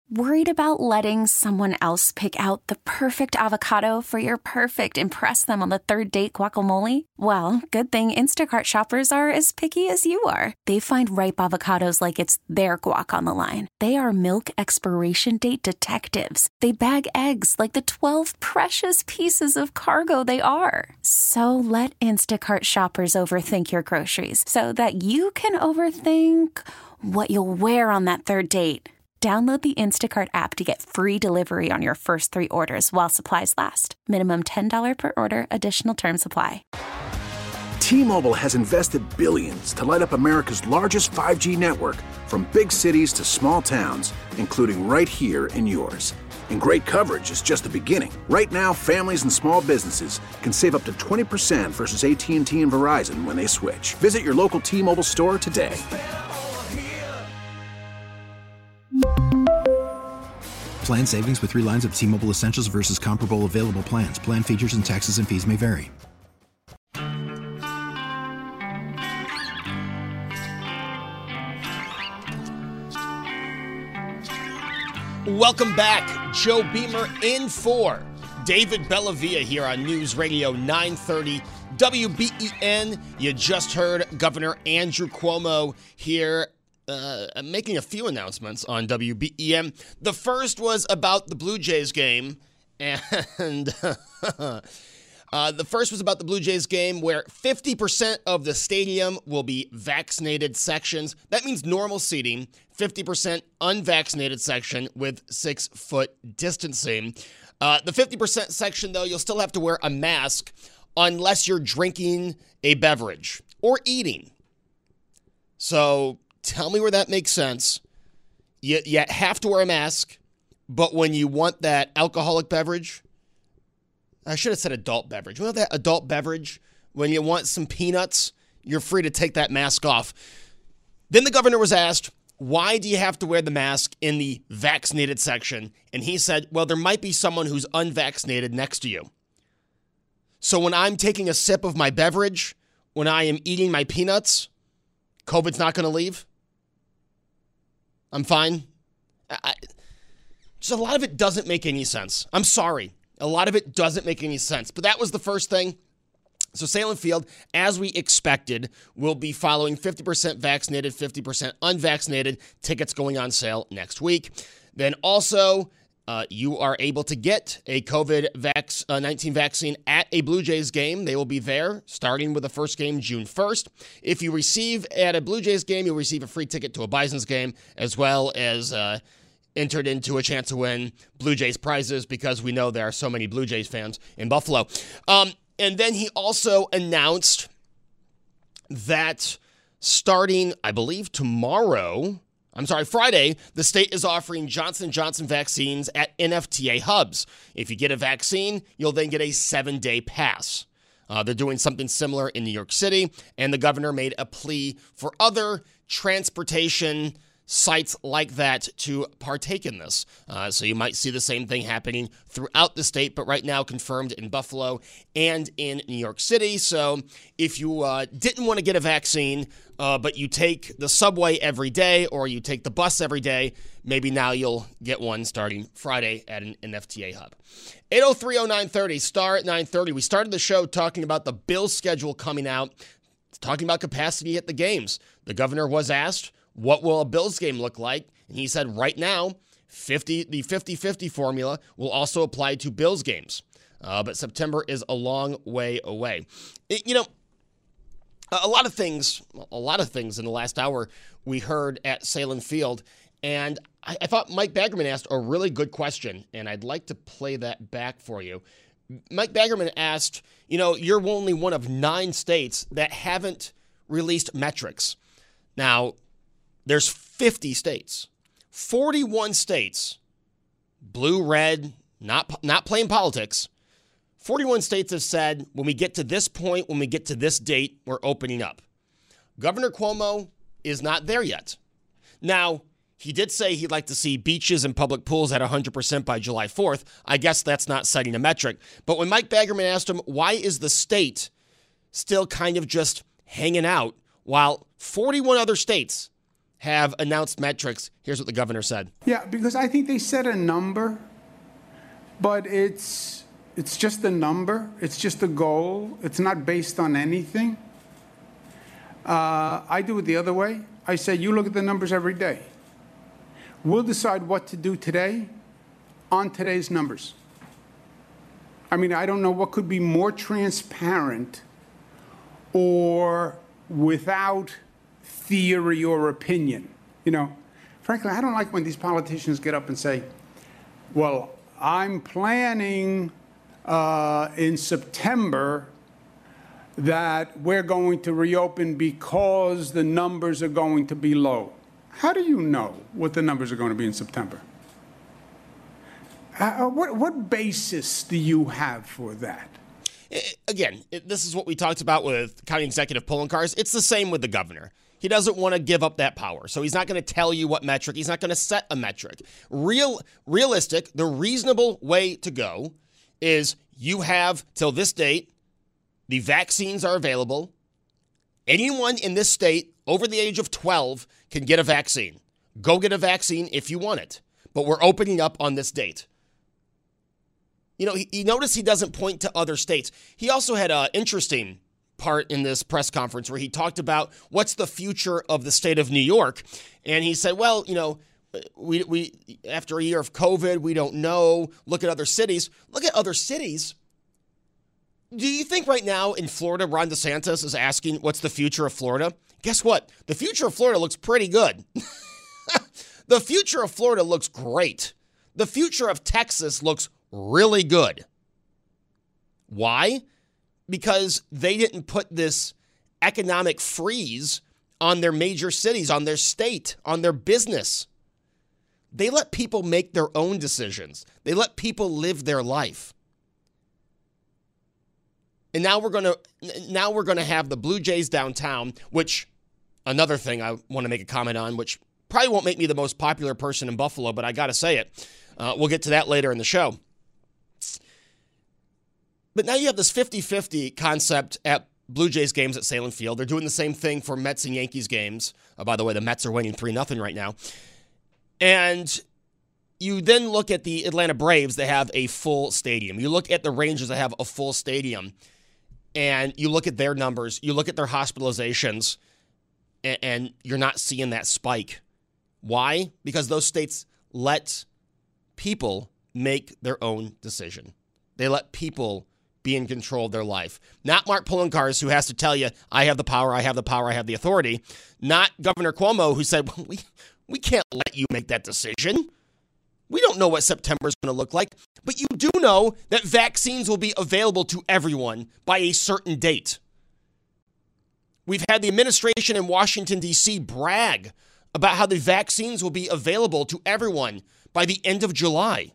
Worried about letting someone else pick out the perfect avocado for your perfect impress them on the third date guacamole? Well, good thing Instacart shoppers are as picky as you are. They find ripe avocados like it's their guac on the line. They are milk expiration date detectives. They bag eggs like the 12 precious pieces of cargo they are. So let Instacart shoppers overthink your groceries so that you can overthink what you'll wear on that third date. Download the Instacart app to get free delivery on your first 3 orders while supplies last. Minimum $10 per order. Additional terms apply. T-Mobile has invested billions to light up America's largest 5G network, from big cities to small towns, including right here in yours. And great coverage is just the beginning. Right now, families and small businesses can save up to 20% versus AT&T and Verizon when they switch. Visit your local T-Mobile store today. Plan savings with 3 lines of T-Mobile Essentials versus comparable available plans. Plan features and taxes and fees may vary. Welcome back. Joe Beamer in for David Bellavia here on News Radio 930 WBEN. You just heard Governor Andrew Cuomo here making a few announcements on WBEN. The first was about the Blue Jays game, and the first was about the Blue Jays game where 50% of the stadium will be vaccinated sections. That means normal seating, 50% unvaccinated section with 6-foot distancing. The 50% section, though, you'll still have to wear a mask unless you're drinking a beverage or eating. So tell me where that makes sense. You have to wear a mask, but when you want that alcoholic beverage, I should have said adult beverage. You know that adult beverage? When you want some peanuts, you're free to take that mask off. Then the governor was asked, why do you have to wear the mask in the vaccinated section? And he said, well, there might be someone who's unvaccinated next to you. So when I'm taking a sip of my beverage, when I am eating my peanuts, COVID's not going to leave? I'm fine. Just a lot of it doesn't make any sense. I'm sorry. A lot of it doesn't make any sense. But that was the first thing. So Salem Field, as we expected, will be following 50% vaccinated, 50% unvaccinated. Tickets going on sale next week. Then also, you are able to get a COVID-19 vaccine at a Blue Jays game. They will be there, starting with the first game June 1st. If you receive at a Blue Jays game, you'll receive a free ticket to a Bison's game, as well as entered into a chance to win Blue Jays prizes, because we know there are so many Blue Jays fans in Buffalo. And then he also announced that starting, I believe, Friday, the state is offering Johnson & Johnson vaccines at NFTA hubs. If you get a vaccine, you'll then get a 7-day pass. They're doing something similar in New York City, and the governor made a plea for other transportation sites like that to partake in this. So you might see the same thing happening throughout the state, but right now confirmed in Buffalo and in New York City. So if you didn't want to get a vaccine, but you take the subway every day or you take the bus every day, maybe now you'll get one starting Friday at an FTA hub. 8030930, star at 930. We started the show talking about the Bills schedule coming out, talking about capacity at the games. The governor was asked, what will a Bills game look like? And he said right now, the 50-50 formula will also apply to Bills games. But September is a long way away. A lot of things in the last hour we heard at Salem Field. And I thought Mike Baggerman asked a really good question, and I'd like to play that back for you. Mike Baggerman asked, you're only one of 9 states that haven't released metrics. Now, there's 50 states. 41 states, blue, red, not playing politics. 41 states have said, when we get to this point, when we get to this date, we're opening up. Governor Cuomo is not there yet. Now, he did say he'd like to see beaches and public pools at 100% by July 4th. I guess that's not setting a metric. But when Mike Baggerman asked him, why is the state still kind of just hanging out while 41 other states have announced metrics. Here's what the governor said. Yeah, because I think they set a number, but it's just a number. It's just a goal. It's not based on anything. I do it the other way. I say, you look at the numbers every day. We'll decide what to do today on today's numbers. I mean, I don't know what could be more transparent or without theory or opinion. You know, frankly, I don't like when these politicians get up and say, well, I'm planning in September that we're going to reopen because the numbers are going to be low. How do you know what the numbers are going to be in September? What basis do you have for that? Again, this is what we talked about with County Executive Poloncarz. It's the same with the governor. He doesn't want to give up that power, so he's not going to tell you what metric. He's not going to set a metric. Realistic, the reasonable way to go is you have, till this date, the vaccines are available. Anyone in this state over the age of 12 can get a vaccine. Go get a vaccine if you want it. But we're opening up on this date. You know, you notice he doesn't point to other states. He also had an interesting part in this press conference where he talked about what's the future of the state of New York. And he said, well, you know, we after a year of COVID, we don't know. Look at other cities. Look at other cities. Do you think right now in Florida, Ron DeSantis is asking what's the future of Florida? Guess what? The future of Florida looks pretty good. The future of Florida looks great. The future of Texas looks really good. Why? Because they didn't put this economic freeze on their major cities, on their state, on their business. They let people make their own decisions. They let people live their life. And now we're going to have the Blue Jays downtown, which another thing I want to make a comment on, which probably won't make me the most popular person in Buffalo, but I got to say it. We'll get to that later in the show. But now you have this 50-50 concept at Blue Jays games at Salem Field. They're doing the same thing for Mets and Yankees games. By the way, the Mets are winning 3-0 right now. And you then look at the Atlanta Braves. They have a full stadium. You look at the Rangers. They have a full stadium. And you look at their numbers. You look at their hospitalizations. And you're not seeing that spike. Why? Because those states let people make their own decision. They let people be in control of their life. Not Mark Poloncarz, who has to tell you, I have the power, I have the power, I have the authority. Not Governor Cuomo, who said, well, we can't let you make that decision. We don't know what September is going to look like. But you do know that vaccines will be available to everyone by a certain date. We've had the administration in Washington, D.C. brag about how the vaccines will be available to everyone by the end of July.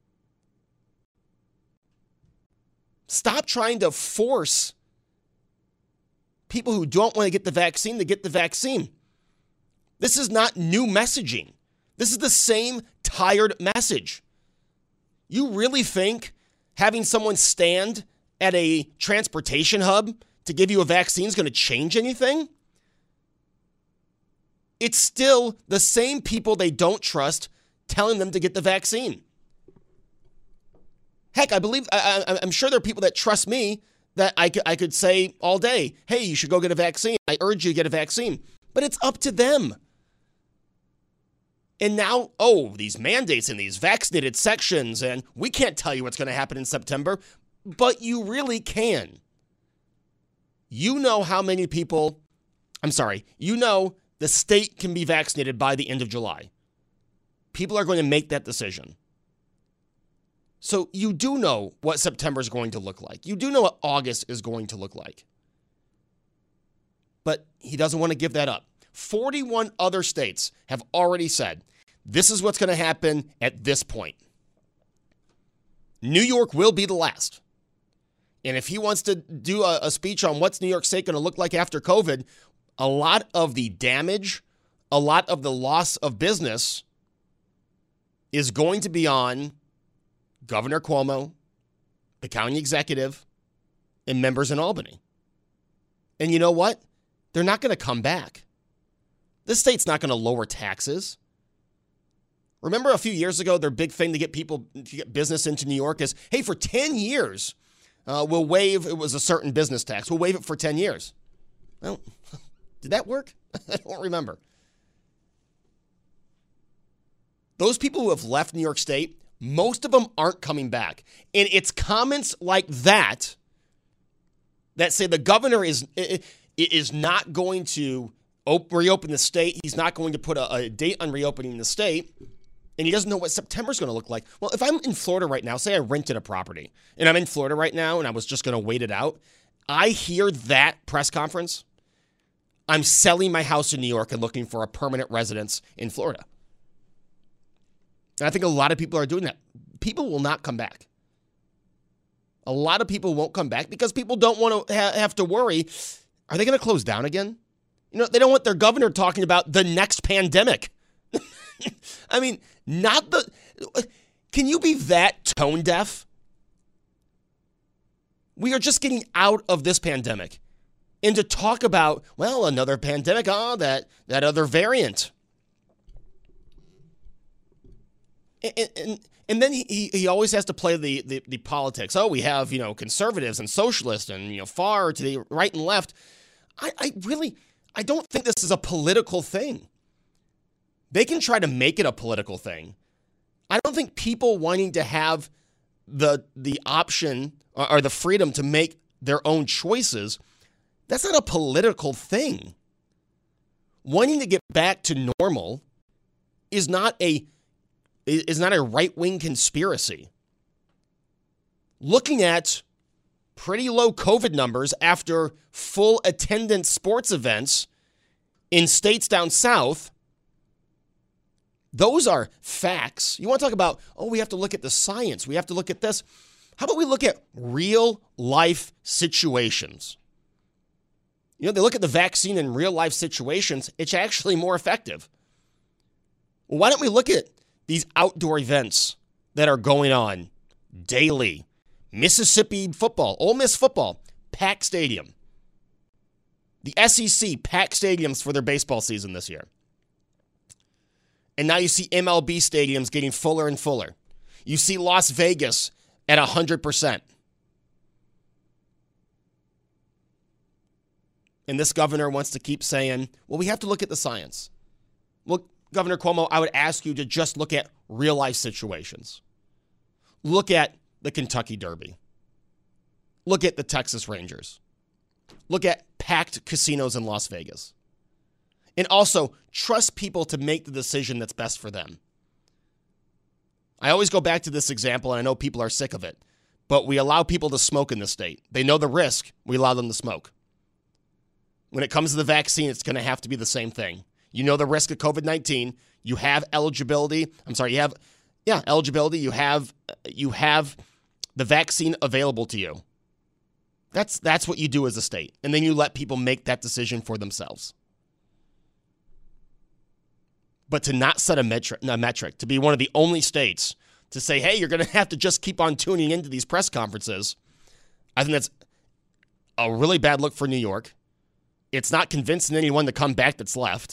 Stop trying to force people who don't want to get the vaccine to get the vaccine. This is not new messaging. This is the same tired message. You really think having someone stand at a transportation hub to give you a vaccine is going to change anything? It's still the same people they don't trust telling them to get the vaccine. Heck, I'm sure there are people that trust me that I could say all day, hey, you should go get a vaccine. I urge you to get a vaccine. But it's up to them. And now, these mandates in these vaccinated sections, and we can't tell you what's going to happen in September, but you really can. You know how many people, you know the state can be vaccinated by the end of July. People are going to make that decision. So you do know what September is going to look like. You do know what August is going to look like. But he doesn't want to give that up. 41 other states have already said, this is what's going to happen at this point. New York will be the last. And if he wants to do a speech on what's New York State going to look like after COVID, a lot of the damage, a lot of the loss of business is going to be on Governor Cuomo, the county executive, and members in Albany. And you know what? They're not going to come back. This state's not going to lower taxes. Remember a few years ago, their big thing to get people to get business into New York is, hey, for 10 years, we'll waive, it was a certain business tax. We'll waive it for 10 years. Well, did that work? I don't remember. Those people who have left New York State, most of them aren't coming back. And it's comments like that that say the governor is not going to reopen the state. He's not going to put a date on reopening the state. And he doesn't know what September's going to look like. Well, if I'm in Florida right now, say I rented a property, and I'm in Florida right now, and I was just going to wait it out, I hear that press conference, I'm selling my house in New York and looking for a permanent residence in Florida. And I think a lot of people are doing that. People will not come back. A lot of people won't come back because people don't want to have to worry, are they going to close down again? You know, they don't want their governor talking about the next pandemic. I mean, can you be that tone deaf? We are just getting out of this pandemic. And to talk about, well, another pandemic, that other variant. And then he always has to play the politics. Oh, we have, conservatives and socialists and, far to the right and left. I don't think this is a political thing. They can try to make it a political thing. I don't think people wanting to have the option or the freedom to make their own choices, that's not a political thing. Wanting to get back to normal is not a right-wing conspiracy. Looking at pretty low COVID numbers after full attendance sports events in states down south, those are facts. You want to talk about, we have to look at the science. We have to look at this. How about we look at real-life situations? They look at the vaccine in real-life situations. It's actually more effective. Well, why don't we look at these outdoor events that are going on daily? Mississippi football, Ole Miss football, packed stadium. The SEC packed stadiums for their baseball season this year. And now you see MLB stadiums getting fuller and fuller. You see Las Vegas at 100%. And this governor wants to keep saying, well, we have to look at the science. Well, Governor Cuomo, I would ask you to just look at real-life situations. Look at the Kentucky Derby. Look at the Texas Rangers. Look at packed casinos in Las Vegas. And also, trust people to make the decision that's best for them. I always go back to this example, and I know people are sick of it, but we allow people to smoke in this state. They know the risk. We allow them to smoke. When it comes to the vaccine, it's going to have to be the same thing. You know the risk of COVID-19. You have eligibility. Eligibility. You have the vaccine available to you. That's what you do as a state. And then you let people make that decision for themselves. But to not set a metric, to be one of the only states to say, hey, you're going to have to just keep on tuning into these press conferences, I think that's a really bad look for New York. It's not convincing anyone to come back that's left.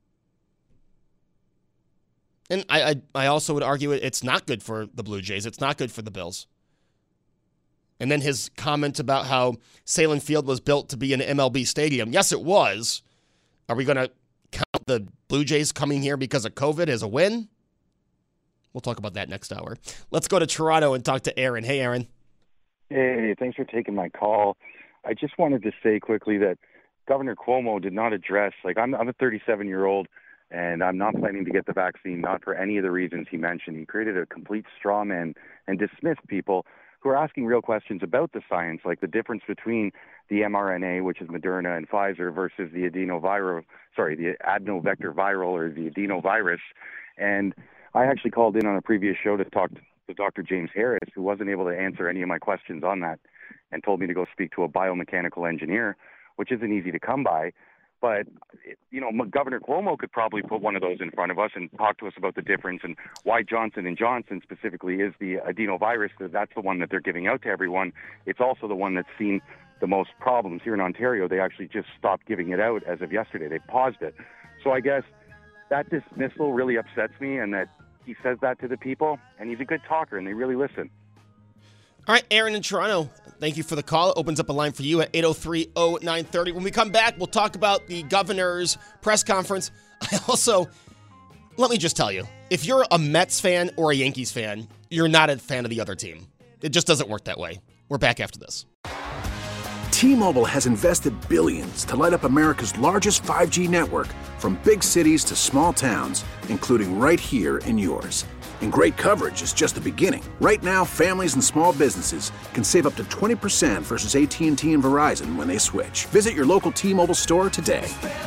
And I also would argue it's not good for the Blue Jays. It's not good for the Bills. And then his comment about how Salem Field was built to be an MLB stadium. Yes, it was. Are we going to count the Blue Jays coming here because of COVID as a win? We'll talk about that next hour. Let's go to Toronto and talk to Aaron. Hey, Aaron. Hey, thanks for taking my call. I just wanted to say quickly that Governor Cuomo did not address, I'm a 37-year-old, and I'm not planning to get the vaccine, not for any of the reasons he mentioned. He created a complete straw man and dismissed people who are asking real questions about the science, like the difference between the mRNA, which is Moderna and Pfizer, versus the adenovector viral or the adenovirus. And I actually called in on a previous show to talk to Dr. James Harris, who wasn't able to answer any of my questions on that and told me to go speak to a biomechanical engineer, which isn't easy to come by. But, Governor Cuomo could probably put one of those in front of us and talk to us about the difference and why Johnson & Johnson specifically is the adenovirus. That's the one that they're giving out to everyone. It's also the one that's seen the most problems. Here in Ontario, they actually just stopped giving it out as of yesterday. They paused it. So I guess that dismissal really upsets me, and that he says that to the people, and he's a good talker, and they really listen. All right, Aaron in Toronto, thank you for the call. It opens up a line for you at 803-0930. When we come back, we'll talk about the governor's press conference. Let me just tell you, if you're a Mets fan or a Yankees fan, you're not a fan of the other team. It just doesn't work that way. We're back after this. T-Mobile has invested billions to light up America's largest 5G network, from big cities to small towns, including right here in yours. And great coverage is just the beginning. Right now, families and small businesses can save up to 20% versus AT&T and Verizon when they switch. Visit your local T-Mobile store today.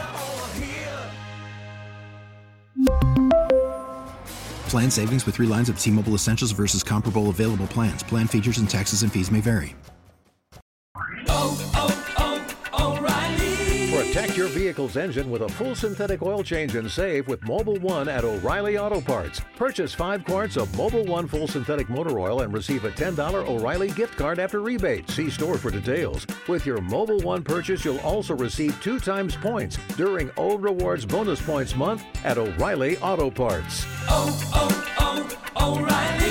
Plan savings with 3 lines of T-Mobile Essentials versus comparable available plans. Plan features and taxes and fees may vary. Protect your vehicle's engine with a full synthetic oil change and save with Mobil 1 at O'Reilly Auto Parts. Purchase 5 quarts of Mobil 1 full synthetic motor oil and receive a $10 O'Reilly gift card after rebate. See store for details. With your Mobil 1 purchase, you'll also receive 2 times points during O Rewards Bonus Points Month at O'Reilly Auto Parts. O'Reilly.